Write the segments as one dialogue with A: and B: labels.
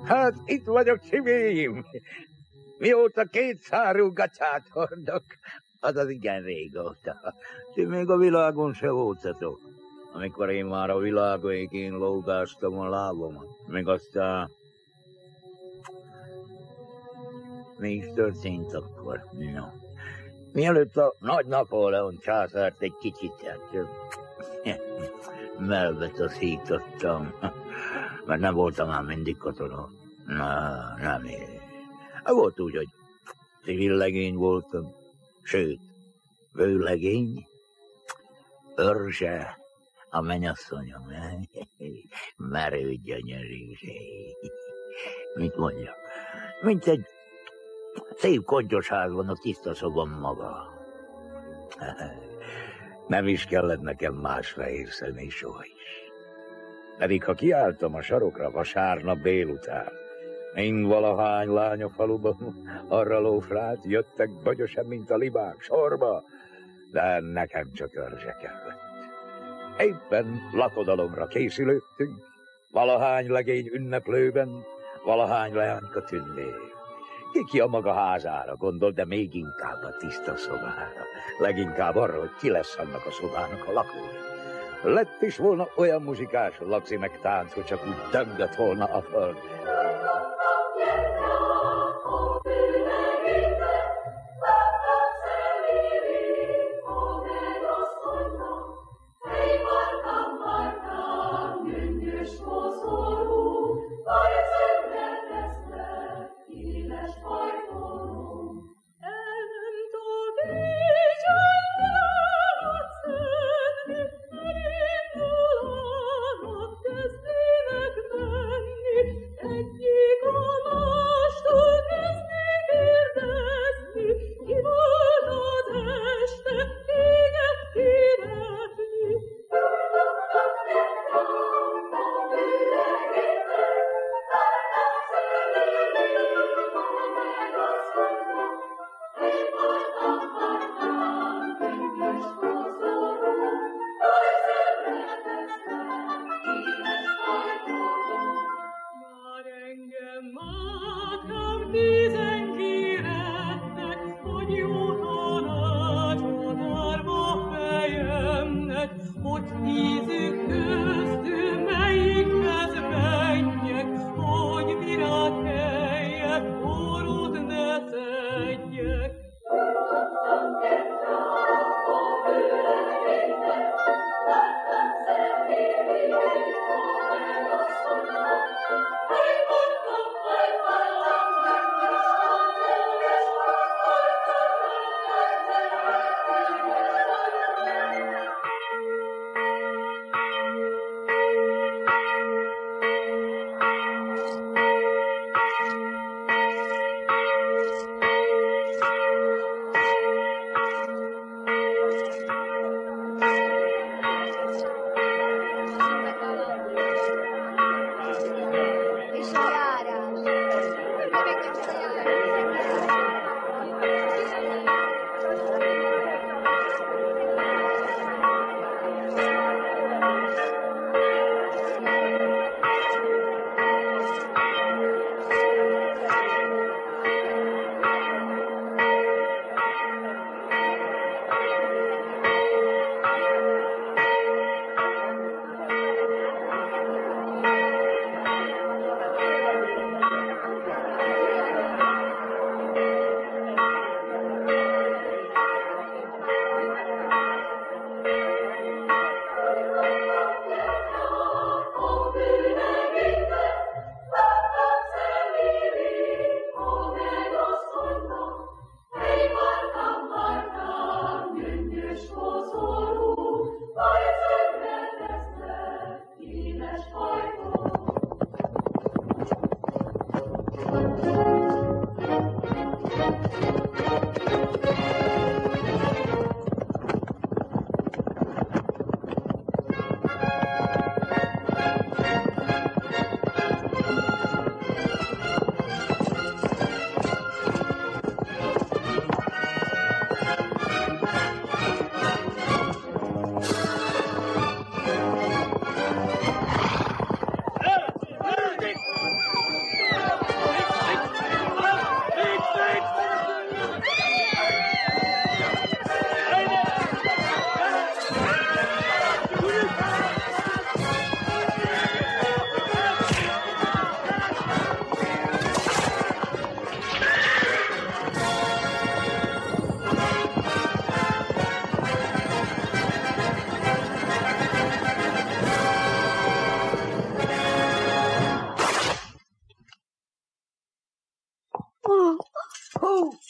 A: Hát itt vagyok, csiméim. Mióta 2 szárú gatyát hordok, az igen régóta. Ti még a világon se voltatok. Amikor én már a világ végén lógáztam a lábamat. Meg aztán... Mi is történt akkor? No. Mielőtt a nagy Napóleon császárt egy kicsit melbetaszítottam, mert nem voltam már mindig katona. Nem én. Volt úgy, hogy civil legény voltam, sőt, vőlegény, Örzse, a mennyasszonyom, merő gyönyörűség. Mit mondjak? Mint egy szép kontyos házban a tiszta szobam maga. Nem is kellett nekem más fehér személy soha is. Pedig ha kiálltam a sarokra vasárnap délután, mind valahány lány a faluban arra lófrált, jöttek bagyosabb, mint a libák sorba, de nekem csak Örzse kellett. Éppen lakodalomra készülődtünk, valahány legény ünneplőben, valahány leányka tündér. Ki a maga házára gondol, de még inkább a tiszta szobára. Leginkább arra, hogy ki lesz annak a szobának a lakója. Lett is volna olyan muzsikás lagzi meg tánc, hogy csak úgy döngött volna a föld.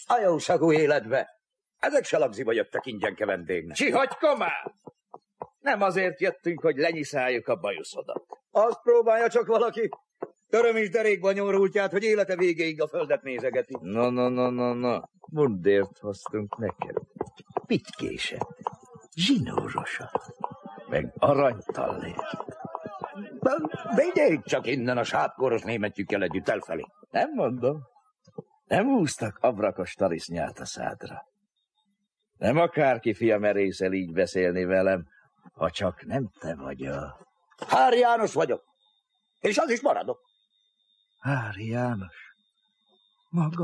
A: A jószagú életbe. Ezek se lagziba jöttek ingyenke vendégnek.
B: Csihagyka már! Nem azért jöttünk, hogy lenyiszáljuk a bajuszodat.
A: Azt próbálja csak valaki. Töröm is derékba nyomorultját, hogy élete végéig a földet nézegeti.
B: Na. Mundért hoztunk neked. Pitkéset, zsinórosat, meg aranytallért.
A: Vigyék csak innen a sápkoros németjükkel együtt elfelé.
B: Nem mondom. Nem húztak abrakos tarisznyát a szádra. Nem akárki fia merészel így beszélni velem, ha csak nem te vagy a...
A: Hári János vagyok, és az is maradok.
B: Hári János? Maga?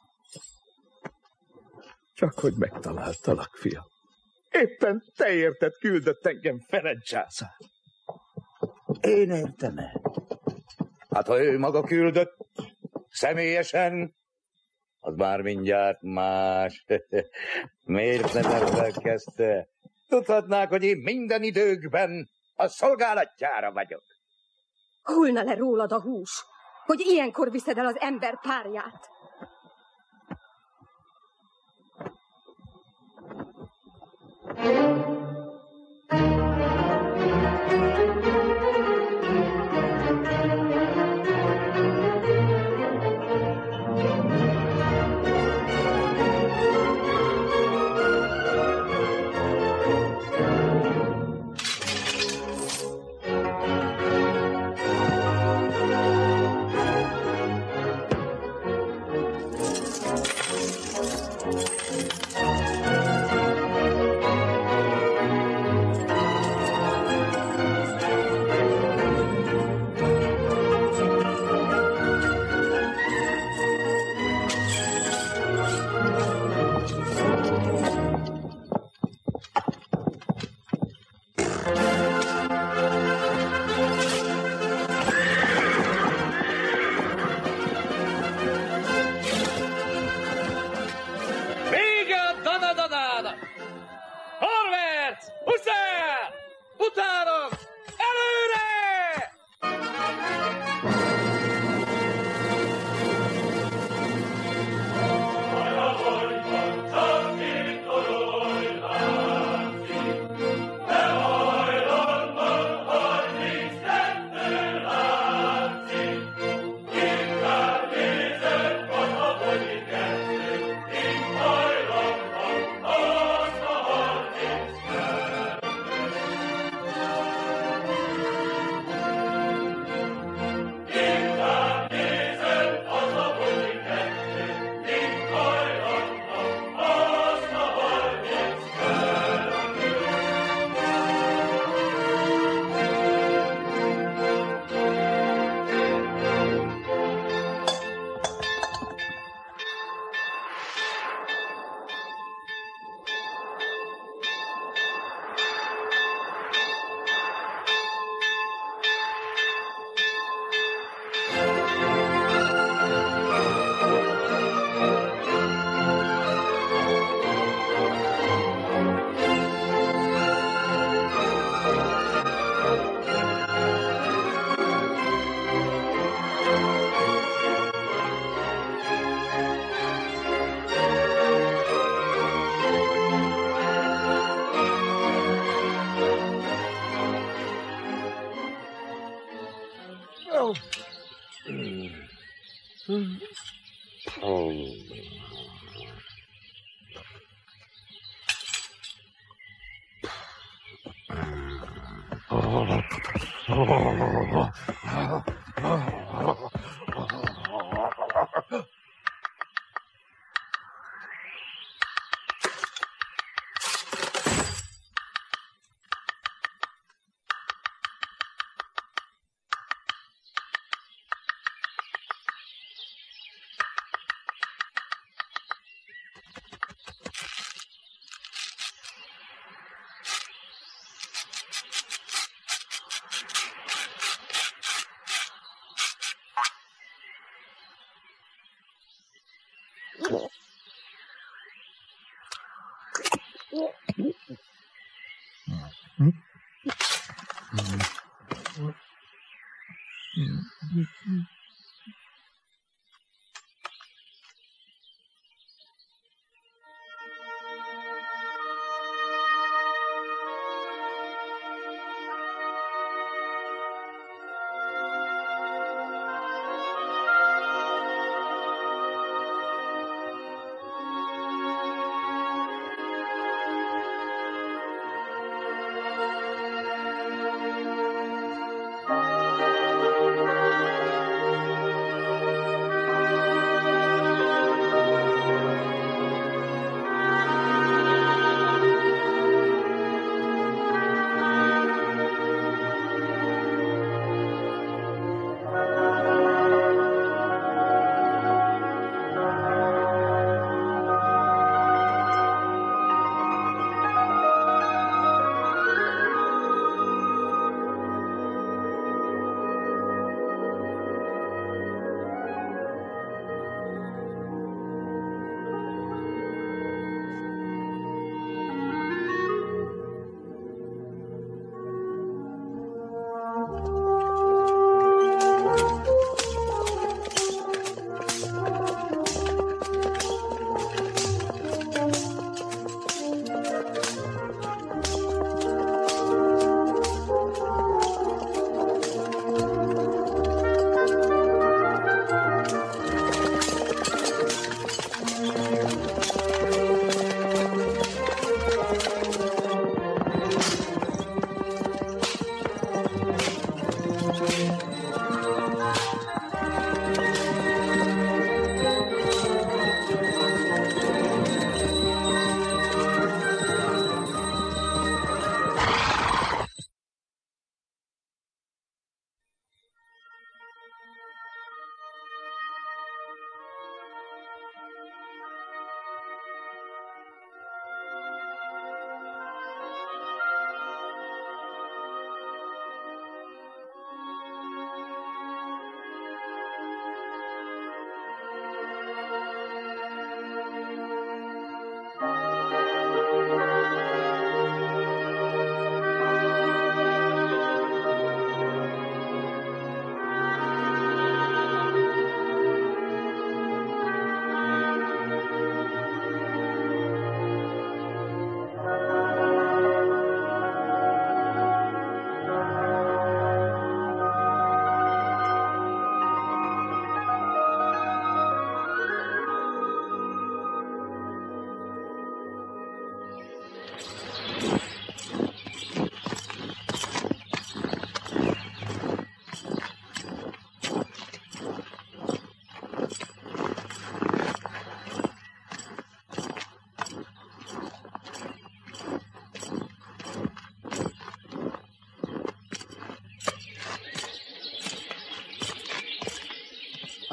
B: Csak hogy megtaláltalak, fiam. Éppen te érted küldött engem Ferenc császár.
A: Én értem-e? Hát ha ő maga küldött, személyesen, az már mindjárt más. Miért nem ezzel kezdte? Tudhatnák, hogy én minden időkben a szolgálatjára vagyok.
C: Hullna le rólad a hús, hogy ilyenkor viszed el az ember párját.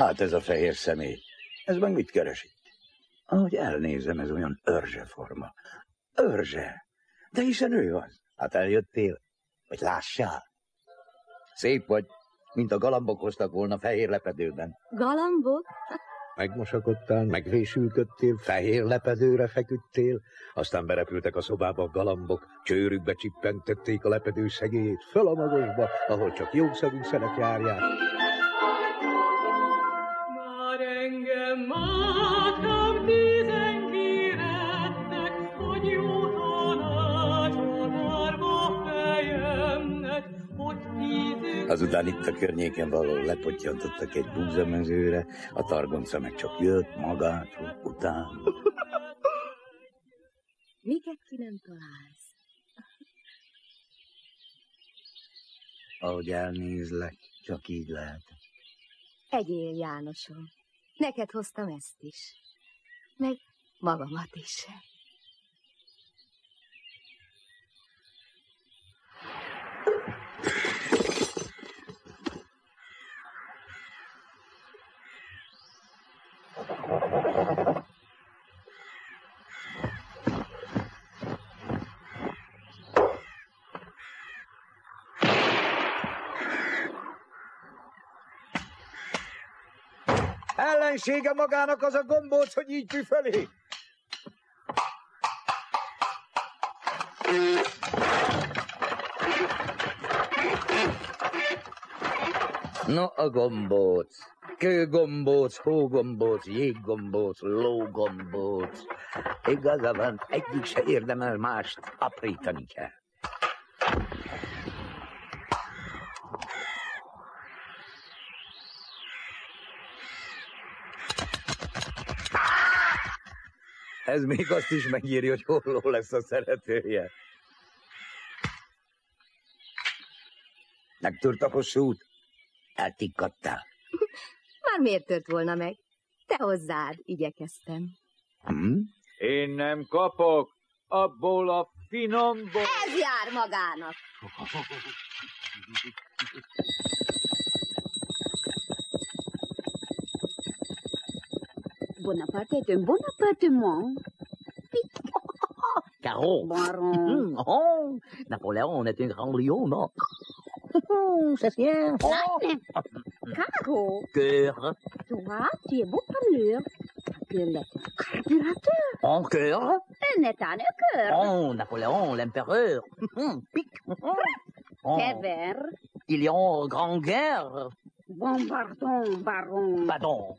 A: Hát ez a fehér személy, ez meg mit keres itt? Ahogy elnézem, ez olyan örzseforma. Örzse! De hiszen ő az. Hát eljöttél, hogy lássál. Szép vagy, mint a galambok hoztak volna fehér lepedőben.
C: Galambok?
A: Megmosakodtál, megvésülködtél, fehér lepedőre feküdtél, aztán berepültek a szobába a galambok, csőrükbe csippentették a lepedő szegélyét föl a magasba, ahol csak jószagú szelek járják.
D: Már engem mátkám tizenkilencnek, hogy jó tanácsot árva fejemnek, hogy
A: Azután itt a környéken valahol lepottyantottak egy búzamezőre, a targonca meg csak jött magától után.
C: Miket ki nem találsz?
A: Ahogy elnézlek, csak így lehet.
C: Egyél, Jánosom. Neked hoztam ezt is. Meg magamat is.
A: Ellensége magának az a gombóc, hogy így püföli. No, a gombóc. Kőgombóc, hógombóc, jéggombóc, lógombóc. Igaza van, egyik se érdemel mást, aprítani kell. Ez még azt is megírja, hogy holló lesz a szeretője. Megtört a hosszút? Eltikkadtál.
C: Már miért tört volna meg? Te hozzád igyekeztem.
E: Én nem kapok abból a finomból.
C: Ez jár magának.
F: Bonaparte est un bon appartement.
G: Caro.
F: Baron.
G: Oh, Napoléon est un grand lion, non? C'est bien.
F: Caro,
G: Cœur.
F: toi, tu es beau parleur. Quel est un carburateur?
G: En cœur.
F: Un état de cœur.
G: Oh, Napoléon, l'empereur. Pic. Oh.
F: Kéver.
G: Il y a grand guerre.
F: Bon, pardon, baron.
G: Pardon.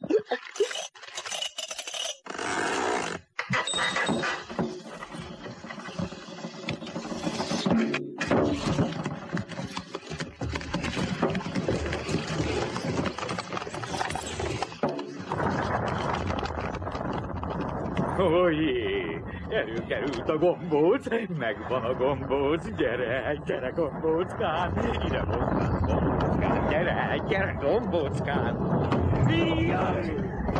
E: Ojjé, előkerült a gombóc, megvan a gombóc, gyere gombóckám, ide hozzám gombóckám, gyere gombóckám. Vigyázz!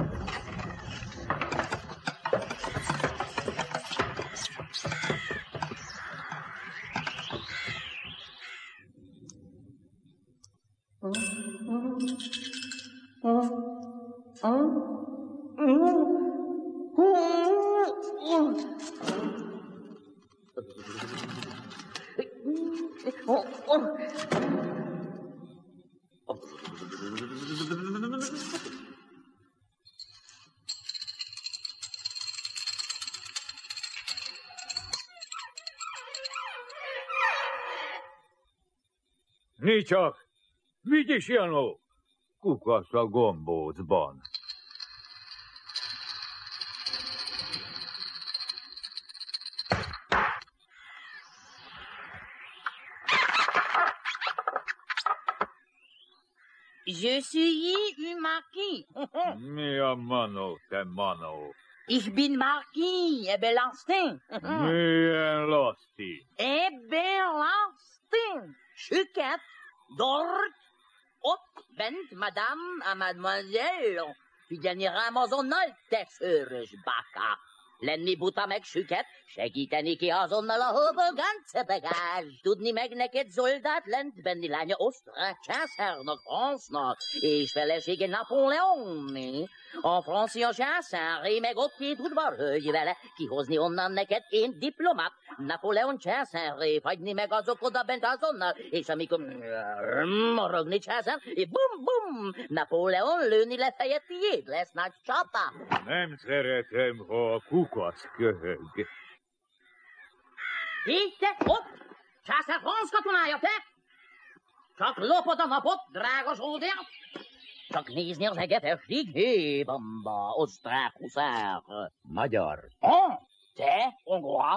E: Mi csak? Vigyis, Janó! Kukasz a gombócban.
H: Je suis un marquis.
E: Mi a manó, te manó?
H: Ich bin marquis, Ebelastin.
E: Milyen laszti?
H: Ebelastin. Süket, dort, ott bent, madame, a mademoiselle. Figyelni rám azonnal, te főrös baka. lenni buta meg süket, segíteni ki azonnal a hobogáncebegás, tudni meg neked Zoldát lent benni lánya osztrák császárnak, Francnak, és felesége Napóleonné. A francia császáré meg ott 2 udvarhölgy vele, kihozni onnan neked én diplomát, Napóleon császáré, hagyni meg azok oda bent azonnal, és amikor morogni császár, bum-bum, Napóleon lőni lefeje, tiéd lesz nagy csata.
E: Nem szeretem, ha a kukac köhög.
H: Te ott, császár Franc katonája, te! Csak lopod a napot, drága zsódér! Csak nézni az eget estig, hé, bamba, osztrák huszár.
A: Magyar.
H: Te, hongrois?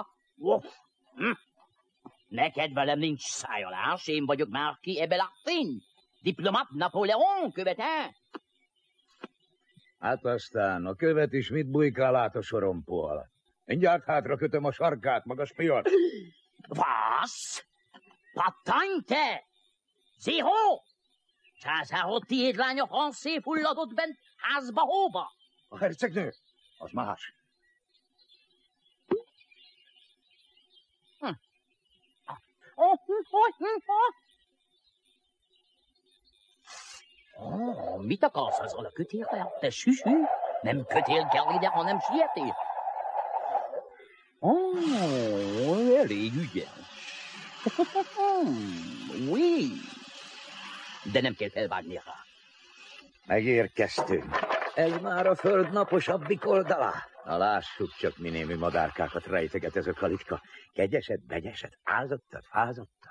H: Neked velem nincs szájolás, én vagyok Marquis Ebelardin. Diplomat Napóleon követe.
A: Hát aztán a követ is mit bujkál át a sorompó alatt? Mindjárt hátra kötöm a sarkát, magas piac.
H: Was? Pattány te! Zéhó! Császárod tiéd lánya Francé fulladott bent házba hóba.
A: A hercegnő? Az más.
H: Mit akarsz azzal a kötélrel, te süsű? Nem kötél kell ide, hanem sietés. Elég ügyes. Oui. De nem kell felvágni rá.
A: Megérkeztünk. Ez már a föld naposabbik oldala. Na lássuk csak, minémű madárkákat rejteget ez a kalitka. Kegyeset, begyeset, ázottat, fázottat.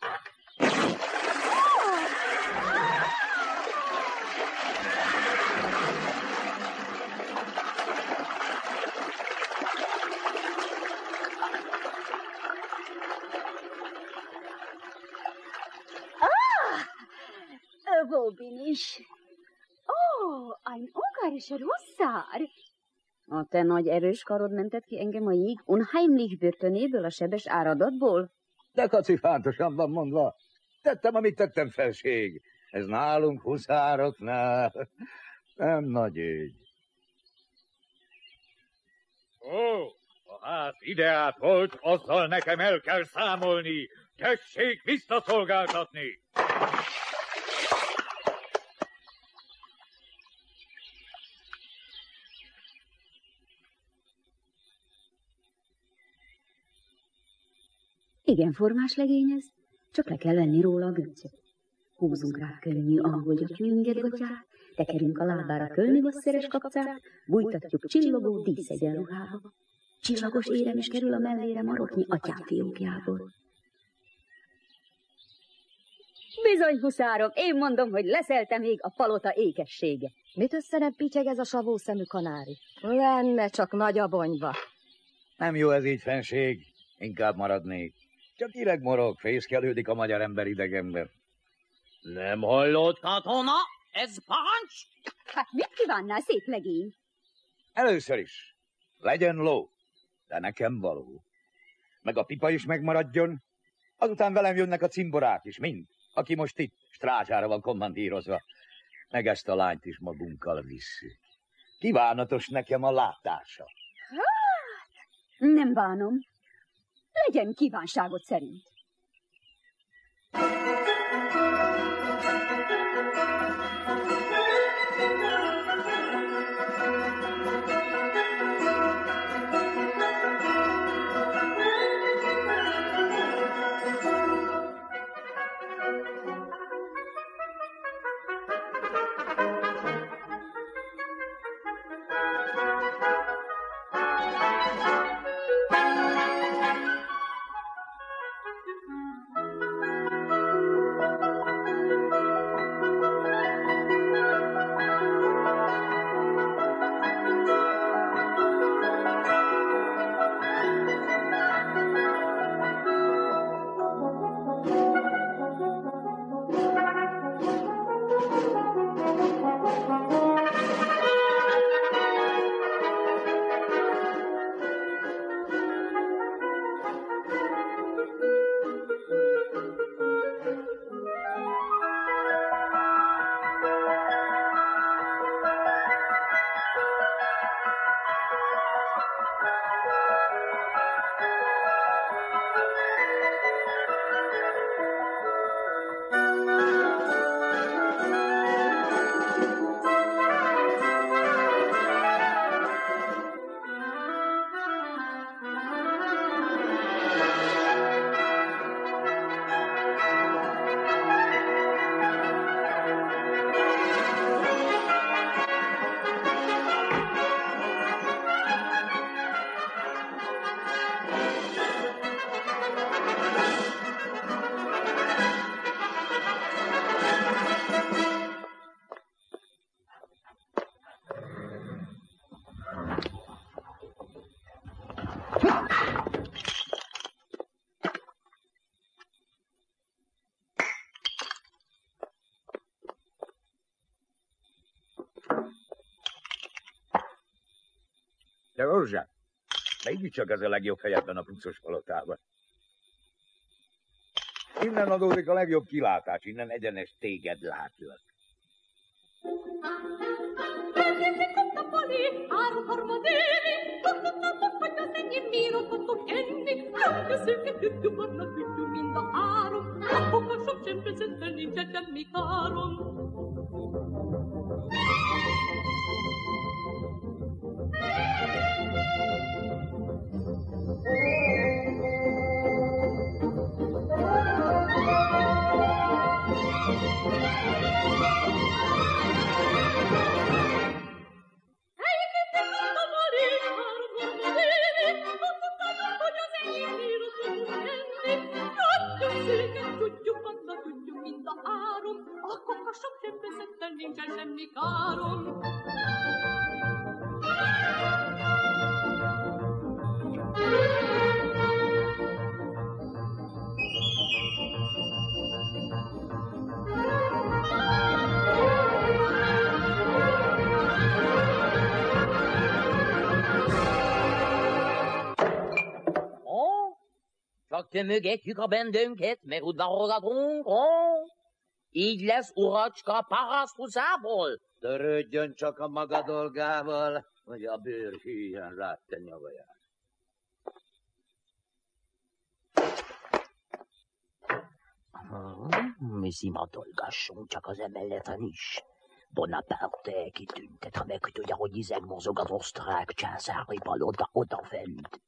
F: Wo bin ich? Oh, ein ungarischer Huszár! A te nagy erős karod mentett ki engem a jég unheimlich börtönéből, a sebes áradatból?
A: De kacifántosan van mondva. Tettem, amit tettem, felség. Ez nálunk huszároknál nem nagy ügy.
E: Ó, a ház ideát volt, azzal nekem el kell számolni. Tessék visszaszolgáltatni!
F: Igen, formás legény ez, csak le kell venni róla a göncöt. Húzunk rá könnyű angol gyapjú ingetgatyát, tekerünk a lábára kölnivaszeres kapcát, bújtatjuk csillogó díszegyenruhába. Csillagos érem is kerül a mellére maroknyi atyám fiókjából. Bizony, huszárok, én mondom, hogy leszelte még a palota ékessége.
C: Mit nem pityeg ez a savószemű kanári? Lenne csak nagy abonyba.
A: Nem jó ez így, fenség. Inkább maradnék. Csak ireg morog, fészkelődik a magyar ember idegenben.
H: Nem hallott, katona? Ez parancs?
F: Hát mit kívánnál, szép legény?
A: Először is. Legyen ló, de nekem való. Meg a pipa is megmaradjon. Azután velem jönnek a cimborák is, mind. Aki most itt strázsára van kommandírozva. Meg ezt a lányt is magunkkal visszük. Kívánatos nekem a látása.
F: Hát, nem bánom. Legyen kívánságot szerint.
A: Te Orzsák, mégiscsak ez a legjobb helyetben a puccos palotában. Innen adódik a legjobb kilátás, innen egyenes téged látlak.
D: Mind a három, a kokosok sem veszettel nincsen semmi károm. Nincsen semmi károm.
H: Csak tömögetjük a bendőnket, meg udvarogatunk, így lesz uracska parasztuszából.
B: Törődjön csak a maga dolgával, hogy a bőr hűjön rá te nyavaját.
H: Mi szimatolgassunk csak az emeleten is. Bonaparte kitüntet, ha megtudja, hogy izeg mozog az osztrák császári palota odafent.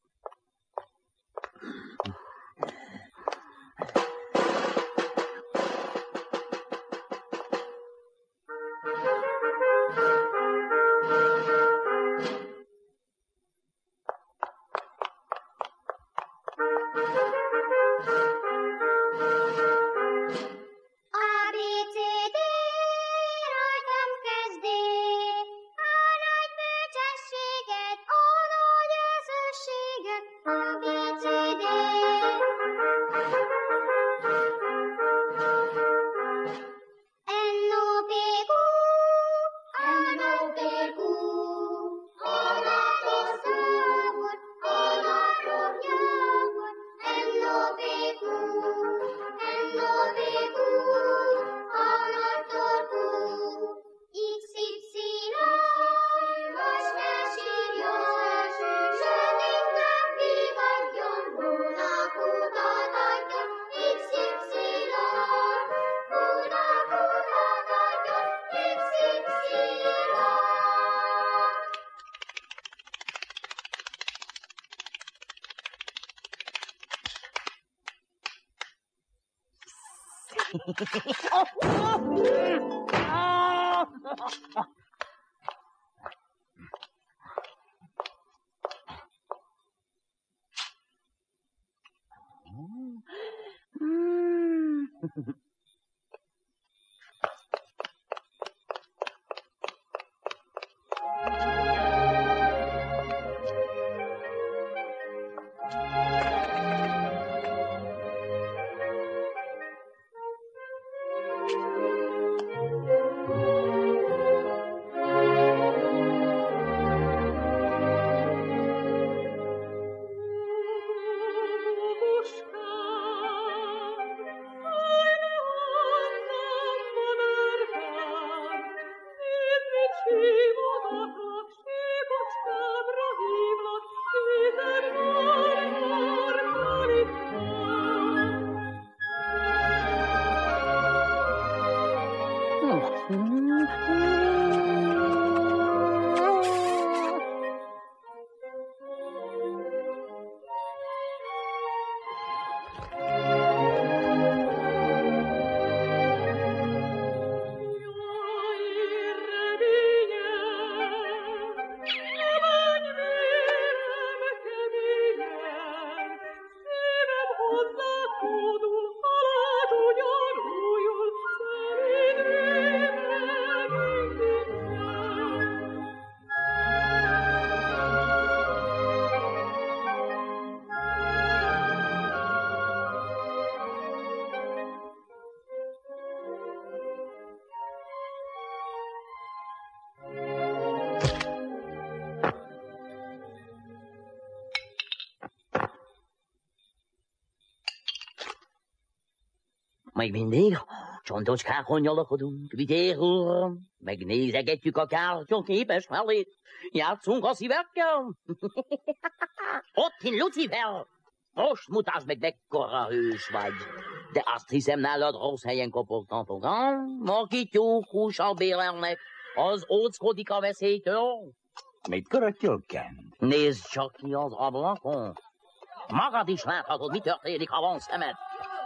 H: Még mindig csontocskákon nyalakodunk, vitér úr, megnézegetjük a kártyaképes felét, játszunk a szívekkel. Ott kint Lucifer, most mutasd meg, mekkora hős vagy. De azt hiszem, nálad rossz helyen kopogtatok, ha? Aki tyúkhússal bérelnek, az óckodik a veszélytől.
B: Mit köröttyöl, Kent?
H: Nézd csak ki az ablakon. Magad is láthatod, mi történik, ha van szemed.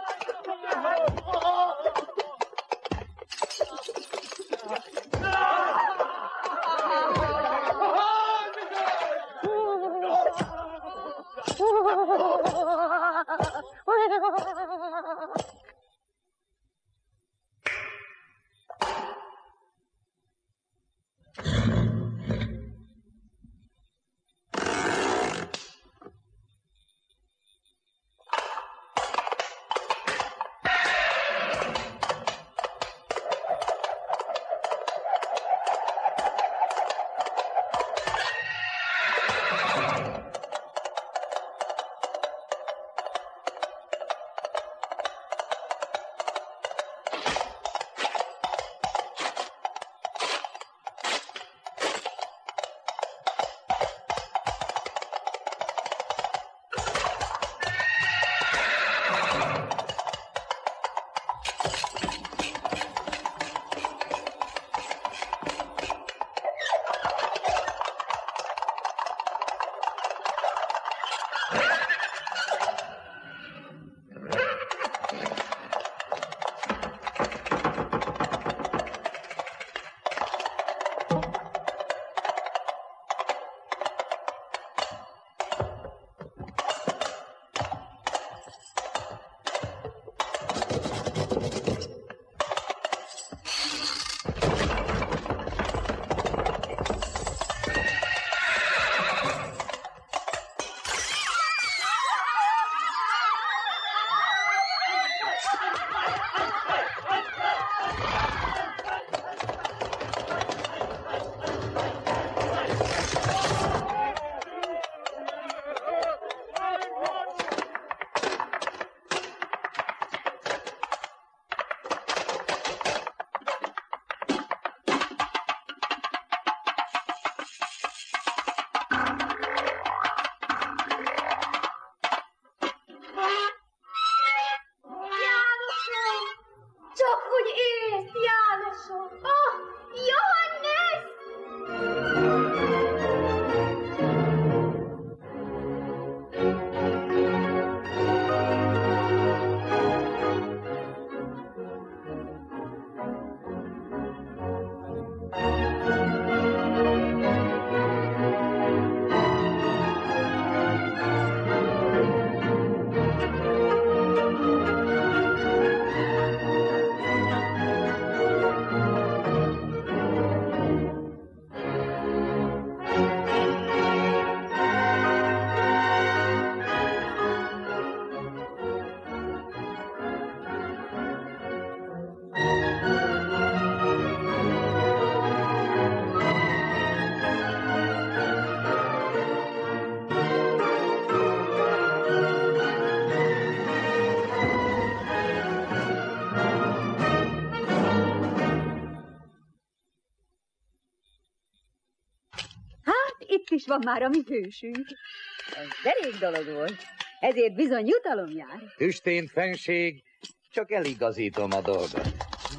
F: is van már a mi hősünk. Ez derék dolog volt. Ezért bizony jutalom jár.
A: Tüstént fenség, csak eligazítom a dolgot.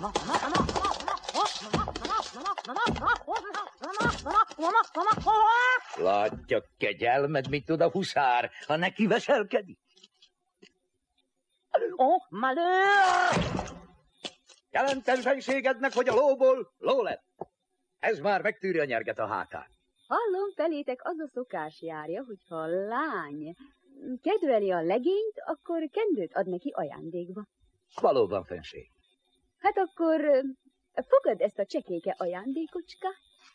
A: Látja, kegyelmed, mit tud a huszár, ha neki veselkedik? Jelentem fenségednek, hogy a lóból ló lett. Ez már megtűri a nyerget a hátán.
F: Hallom, felétek az a szokás járja, hogyha a lány kedveli a legényt, akkor kendőt ad neki ajándékba.
A: Valóban, fenség.
F: Hát akkor fogad ezt a csekéke ajándékocskát.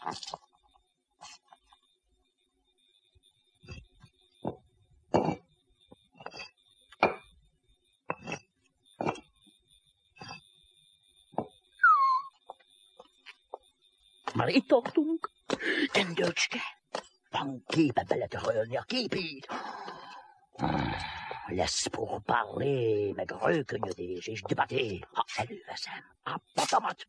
H: Már itt tartunk. Kendőcske, van képe beletörölni a képét.
G: lesz pourparlé, meg rökönyödés és debaté, ha előveszem a patamat.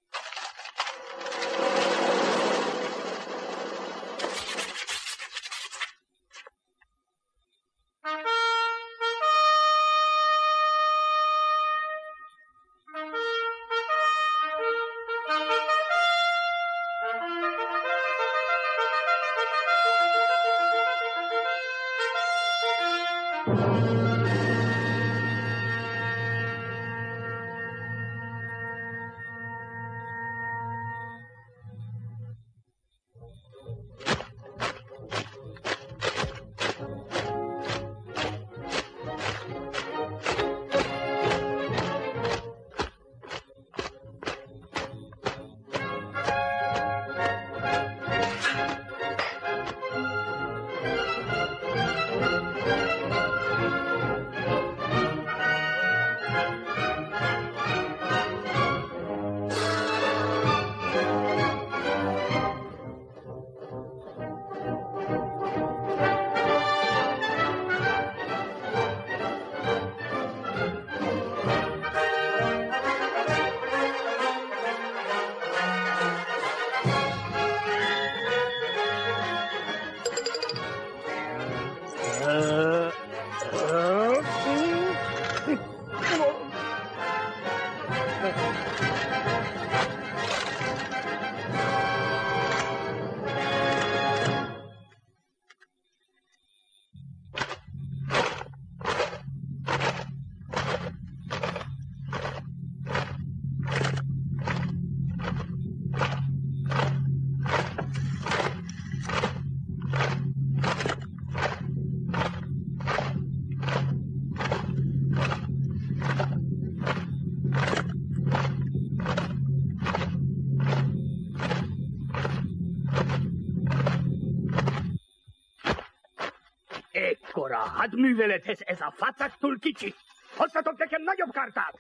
I: Ekkora hadművelethez ez a facak túl kicsi. Hozzatok nekem nagyobb kártát!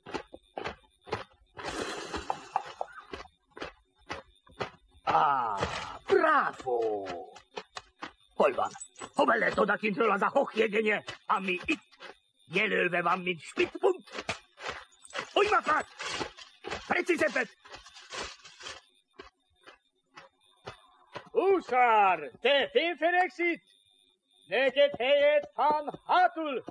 I: Bravo! Hol van? Hova lett odakintről az a hochjegenye, ami itt jelölve van, mint Spitzbund? Újmafát! Precízebbet!
E: Húszár, te félfelegsz itt? Neked helyet van hátul!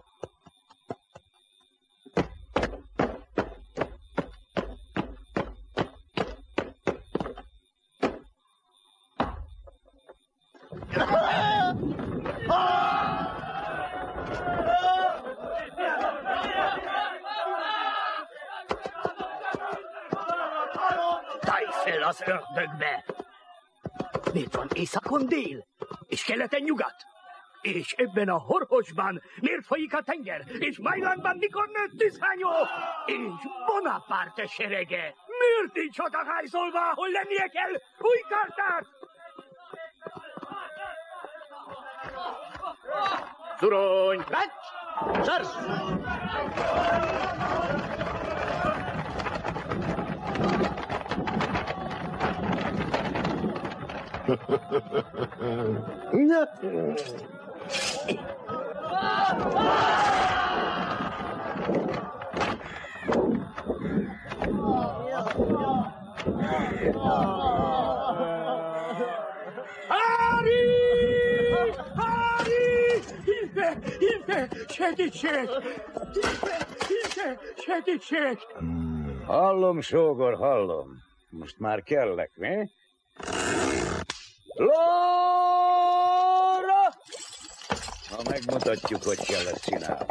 I: Táj fel az ördögbe! Miért van északon dél, és keleten nyugat? És ebben a Horhosban miért folyik a tenger? És Majlandban mikor nőtt tűzhányó? És Bonaparte serege miért nincs odahájszolva, ahol lennie kell? Új kartát!
E: Szurony! Rács! Sarsz!
I: Hári! Hári! Hilfe! Segítség! Hilfe! Segítség!
A: Hallom, sógor, hallom. Most már kellek, mi? Lóra! Ha megmutatjuk, hogy kell ezt csinálni.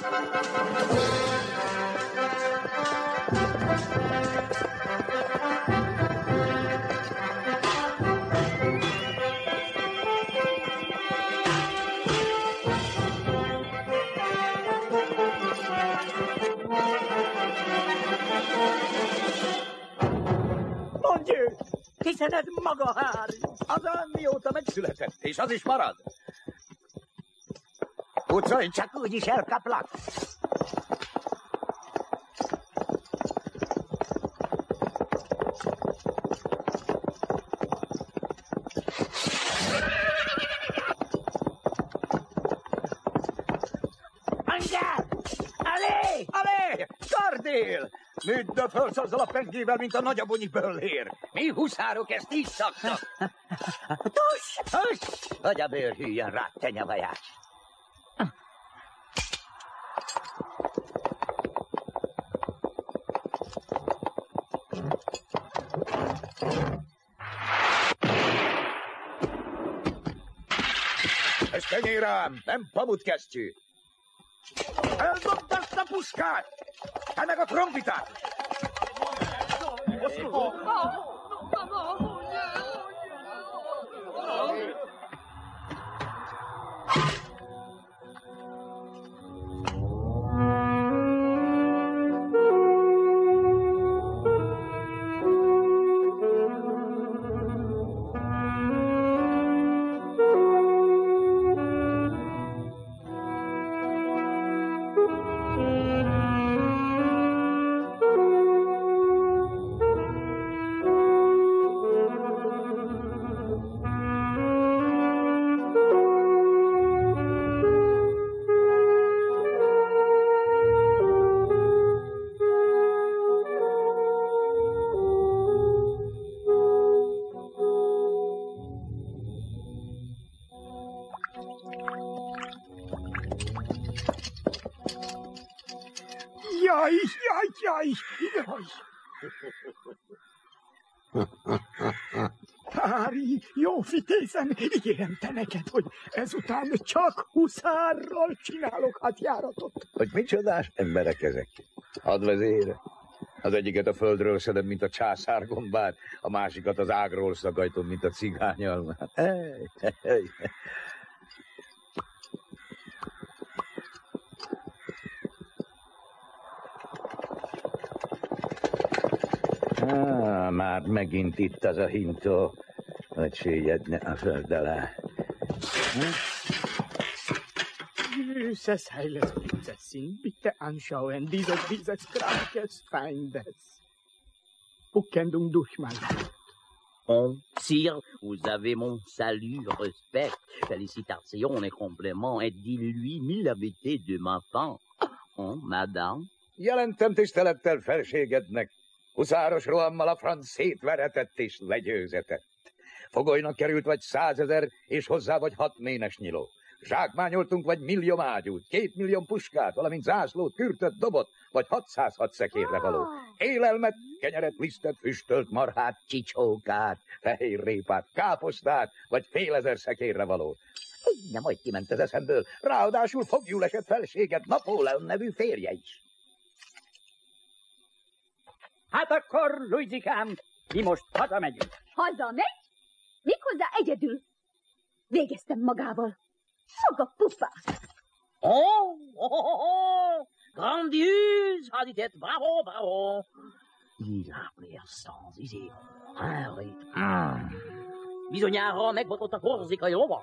I: Hiszen ez maga Harry.
B: Az mióta megszületett, és az is marad. Pucolj, csak úgy is elkaplak.
I: Angel! Allé!
B: Allé! Kardél! Nődd a földsz azzal a pengével, mint a nagyabonyi böllér. Mi huszárok ezt így szaknak. Tuss! Tuss! Hogy a bőr hűljön rá, te nyavajás. Ez kenyérám, nem pamutkesztyű. Eldobd azt a puskát! Te meg a trombitát!
I: Jaj! Harry, jó fitézem, ígérem te neked, hogy ezután csak huszárral csinálok hadjáratot.
A: Hogy micsodás emberek ezek? Hadvezére. Az egyiket a földről szedem, mint a császárgombát, a másikat az ágról szagajtom, mint a cigányalmát. Már megint itt az a hintó, hogy süllyedne a föld alá.
I: Süßes, heiles Prinzessin, bitte anschauen, dieses krankes Feindes. Buckendung durch mein Blut.
H: Oh, sire, vous avez mon salut, respect, félicitations et compliments, et dis-lui mille vérités de ma femme. Oh, madame.
A: Jelentem tisztelettel felségednek. Huszáros rohammal a franc szétveretett és legyőzetett. Fogolynak került vagy 100 000, és hozzá vagy 6 ménes nyiló. Zsákmányoltunk vagy 1 millió ágyút, 2 millió puskát, valamint zászlót, kürtöt, dobot, vagy 606 szekérre való. Élelmet, kenyeret, lisztet, füstölt marhát, csicsókát, fehér répát, káposztát, vagy fél ezer szekérre való. Nem, majd kiment az eszemből. Ráadásul fogjul esett felséget Napóleon nevű férje is.
G: Hát akkor, Luizikám, mi most hazamegyünk.
F: Hazamegy? Méghozzá egyedül. Végeztem magával. Maga pufák.
H: Grandiose, haditett, bravo, bravo. Il a l'air sans idée. Harry. Bizonyára megbotott a korzikai rova.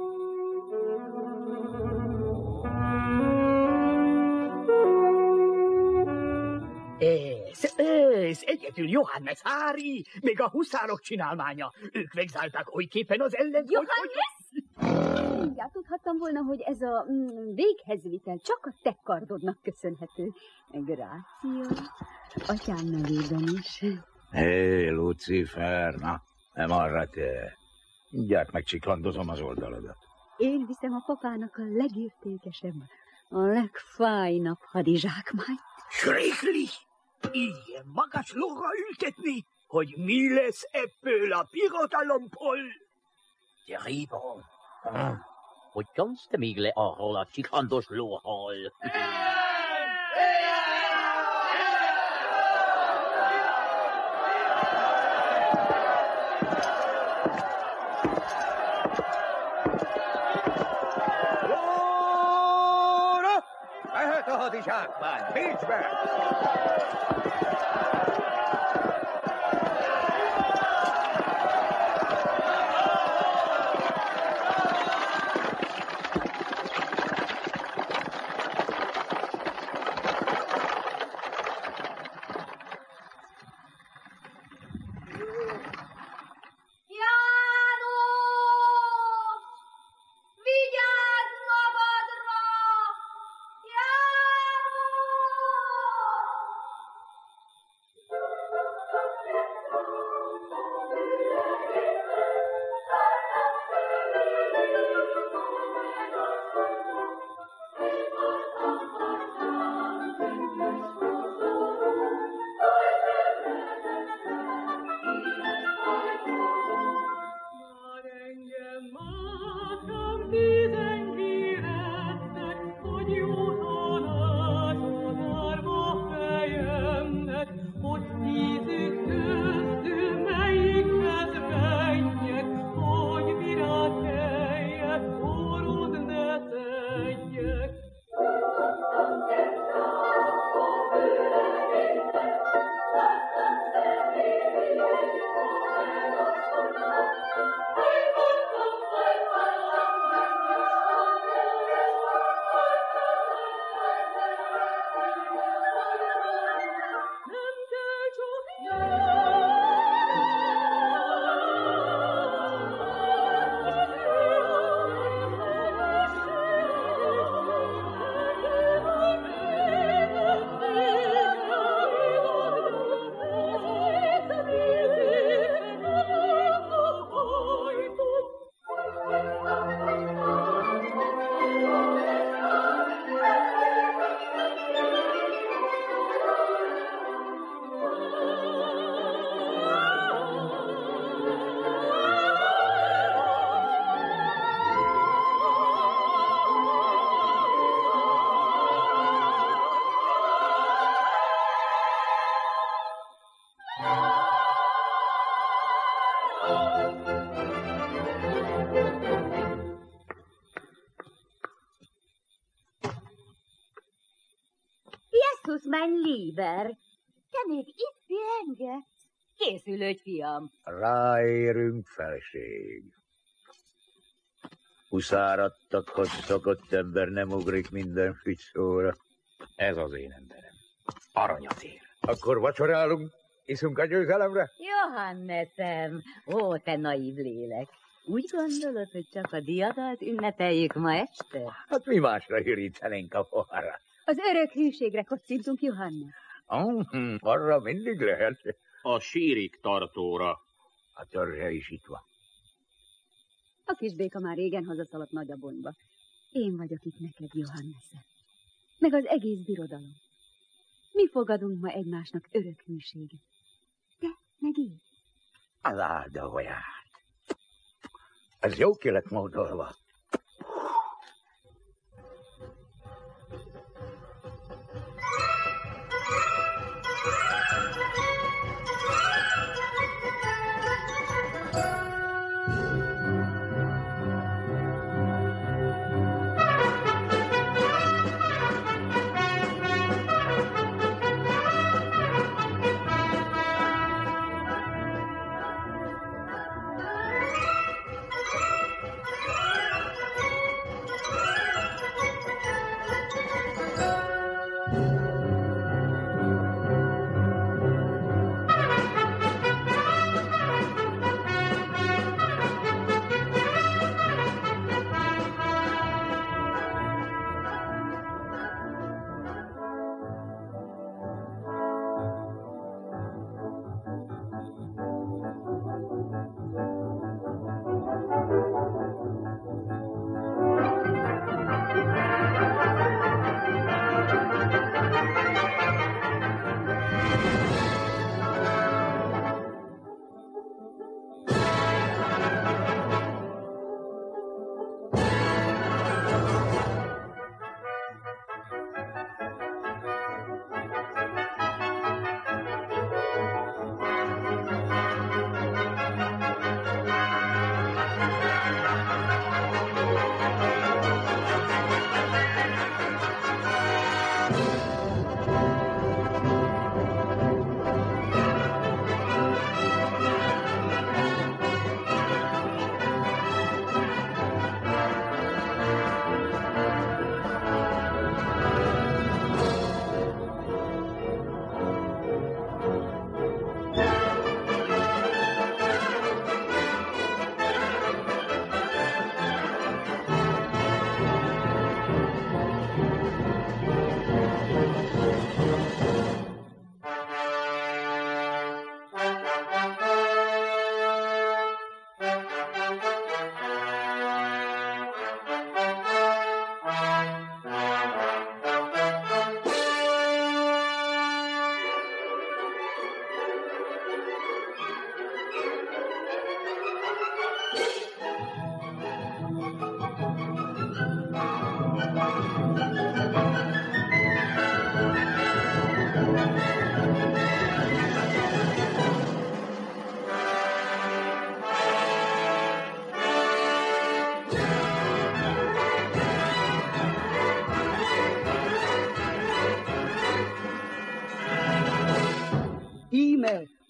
I: Ez egyedül Johannes Harry, még a huszárok csinálmánya. Ők vegzálták olyképpen az ellen...
F: Johannes? Mindjárt tudhattam volna, hogy ez a véghezvitel csak a te kardodnak köszönhető. Grácia. Atyám nevében is.
A: Hé, Lucifer, na, nem arra te. Mindjárt megcsiklandozom az oldaladat.
F: Én viszem a papának a legértékesebb, a legfájnabb hadizsákmányt.
I: Schrecklich! Ilyen magas lóra ültetni, hogy mi lesz ebből a pirotalompol?
H: Terrible. hogy kannsz te még le arról a csiklandos lóhol?
B: Lóra! Mehet a hadizsákmány, Bécsbe!
F: Jesus, mein Lieber, te még itt pihengetsz? Készülődj, fiam.
A: Ráérünk, felség. Huszáradtakhoz szokott ember nem ugrik minden fügyszóra.
E: Ez az én emberem. Aranyafér.
A: Akkor vacsorálunk, iszunk a győzelemre?
F: Johannesem, ó, te naív lélek. Úgy gondolod, hogy csak a diadalt ünnepeljük ma este?
A: Hát mi másra hirítenénk a poharat?
F: Az örök hűségre kocintunk, Johannes.
A: Arra mindig lehet.
E: A sírig tartóra.
A: A törzse is itt van.
F: A kisbéka már régen hazaszaladt Nagyabonyba. Én vagyok itt neked, Johannesem. Meg az egész birodalom. Mi fogadunk ma egymásnak örök hűséget. Te, meg én.
A: Az áldóját. Ez jó ki lett módolva.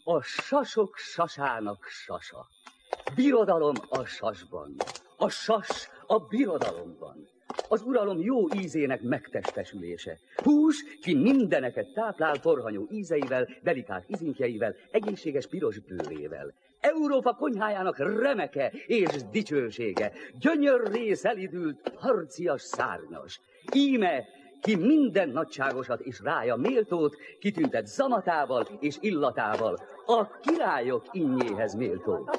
J: A sasok sasának sasa. Birodalom a sasban. A sas a birodalomban. Az uralom jó ízének megtestesülése. Hús, ki mindeneket táplál torhanyó ízeivel, delikát izinkjeivel, egészséges piros bőrével. Európa konyhájának remeke és dicsősége. Gyönyörré szelidült, harcias szárnyas. Íme, ki minden nagyságosat és rája méltót kitüntet zamatával és illatával. A királyok innyéhez méltó.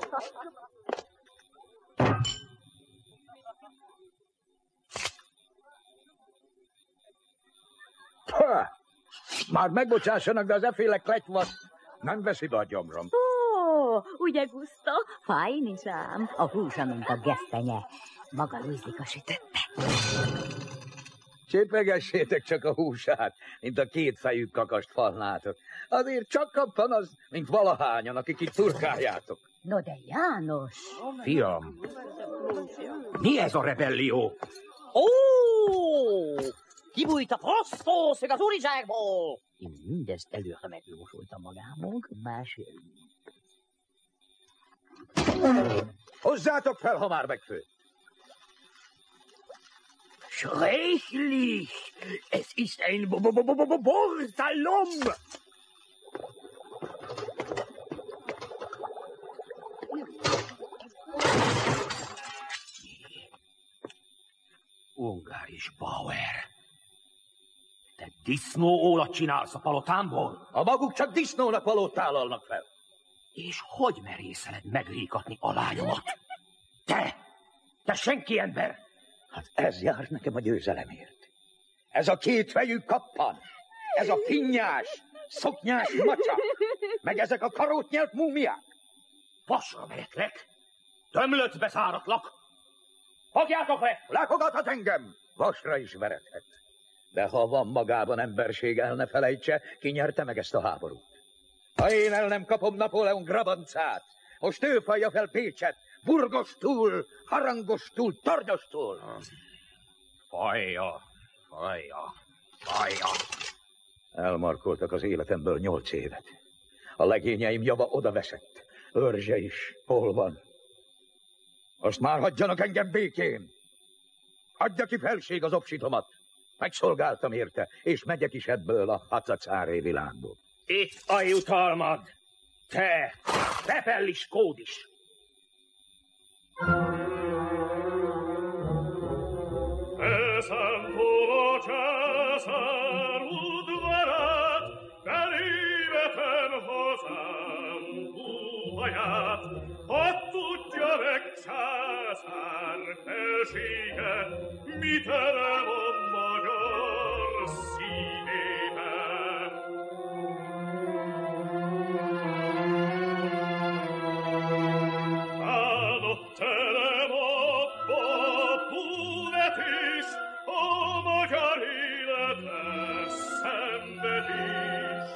A: Ha! Már megbocsássanak, de az efféle kletyvat nem veszi be a gyomrom.
F: Ó, ugye Guszta? Fájn is ám. A húsa, mint a gesztenye. Maga Luizika sütötte.
A: Csépegessétek csak a húsát, mint a kétfejű kakast falnátok. Azért csak kaptan az, mint valahányan, akik itt turkáljátok.
F: No de János!
I: Fiam, mi ez a rebellió?
H: Ó! Kibújt a prosztószög az úrizsákból! Én mindezt előre megjósoltam magámunk, másért.
A: Hozzátok fel, ha már megfőtt!
I: Schrecklich! Es ist ein Borstalom! Ungaris Bauer! Te disznóólat csinálsz a palotámból?
A: A maguk csak disznónak valót tálalnak fel.
I: És hogy merészeled megríkatni a lányomat? Te senki ember!
A: Hát ez jár nekem a győzelemért. Ez a kétfejű kappan, ez a finnyás, szoknyás macsa, meg ezek a karótnyelt múmiák.
I: Vasra veretlek, tömlöcbe száratlak. Fogjátok le!
A: Lefogadhat engem, vasra is verethet. De ha van magában emberség, el ne felejtse, ki nyerte meg ezt a háborút. Ha én el nem kapom Napóleon Grabancát, most ő falja fel Pécset, Burgostul, Harangostul, Tornyostul.
I: Fajja.
A: Elmarkoltak az életemből 8 évet. A legényeim java odavesett. Őrzse is. Hol van? Most már hagyjanak engem békén. Adja ki felség az obsitomat. Megszolgáltam érte, és megyek is ebből a hacacáré világból.
I: Itt a jutalmad. Te, Pepellis Kódis.
E: Szentó császár udvarát, belépeten hazám puhaját, hadd tudja meg császár felsége, mit elem a magyar szívébe. Állott elem abba Punetis, a magyar életre szenvedés.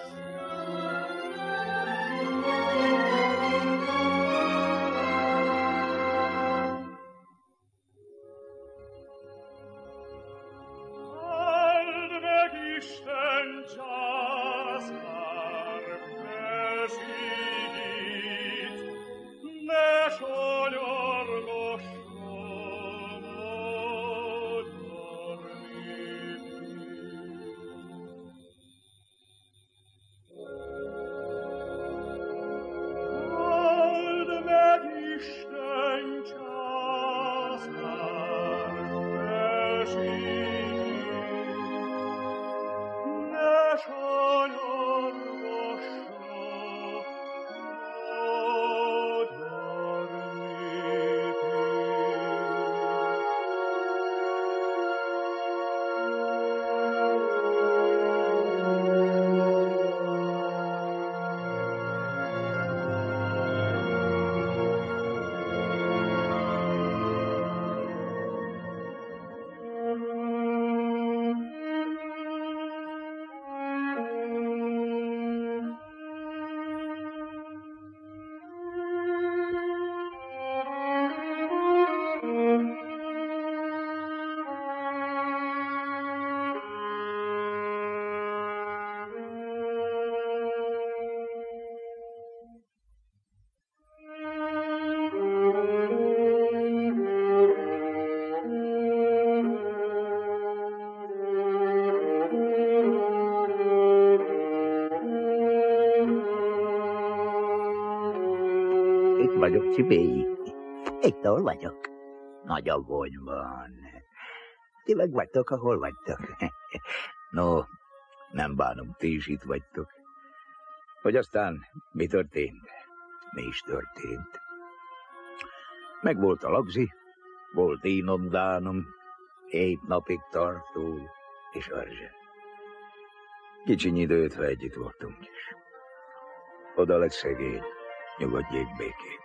A: vagyok, Csipéi. Itt, ahol vagyok. Nagy aggonyban. Ti meg vagytok, ahol vagytok. No, nem bánom, ti is itt vagytok. Hogy aztán mi történt? Mi is történt. Meg volt a lagzi, volt énom-dánom, 7 napig tartó és arzse. Kicsiny időt, ha együtt voltunk is. Oda lett szegény, nyugodjék békén.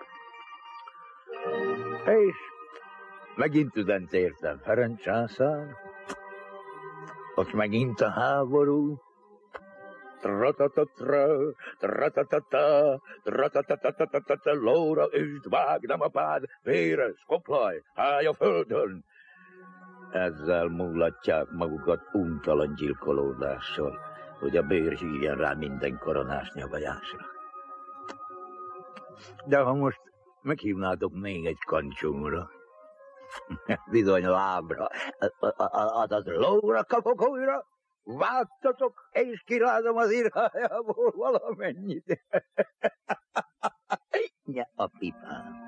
A: És megint üdent értem Ferenc császár, ott megint a háború. Tratatatra, tratatata, tratatata, lóra üsd, vágd, nem apád, véres, koplaj, állj a földön. Ezzel múlatják magukat untalan gyilkolódással, hogy a bér hívjen rá minden koronás nyavajásra. De ha most meghívnátok még egy kancsóra, bizony lábra, azaz lóra kapok újra, vágtatok, és kirázom az irhájából valamennyit. Ja, a pipám.